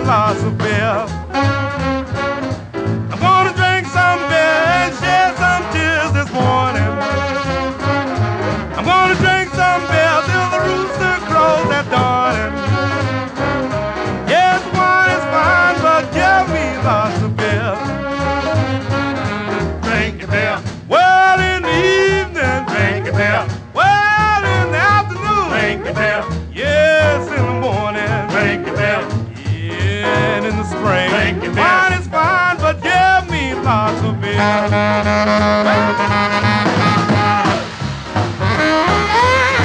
lots of beer. I'm gonna drink some beer and shed some tears this morning. I'm gonna drink some beer till the rooster crows at dawning. Yes, wine is fine, but give me lots of beer. Drink your beer. Well, in the evening, Drink your beer. well, in the afternoon, Drink your beer. yes, in the morning, Drink your beer. yeah, and in the spring. Drink your beer. Wine is fine, but give me lots of beer.